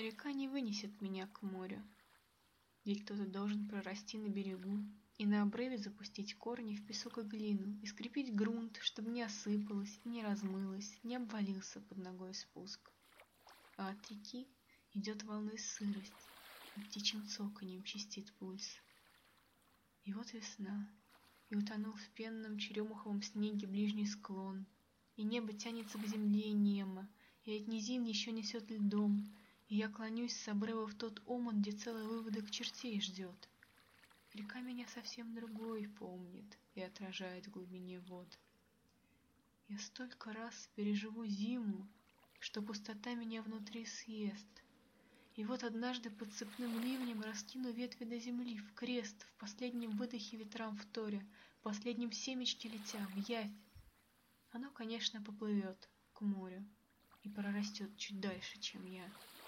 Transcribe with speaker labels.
Speaker 1: Река не вынесет меня к морю, ведь кто-то должен прорасти на берегу и на обрыве запустить корни в песок и глину, и скрепить грунт, чтобы не осыпалось и не размылось, не обвалился под ногой спуск. А от реки идет волной сырость, и птичьим цоканьем чистит пульс. И вот весна, и утонул в пенном черемуховом снеге ближний склон, и небо тянется к земле немо, и от низин еще несет льдом, и я клонюсь с обрыва в тот омут, где целый выводок чертей ждет. Река меня совсем другой помнит и отражает в глубине вод. Я столько раз переживу зиму, что пустота меня внутри съест. И вот однажды под цепным ливнем раскину ветви до земли, в крест, в последнем выдохе ветрам вторя, в последнем семечке летя, в явь. Оно, конечно, поплывет к морю и прорастет чуть дальше, чем я.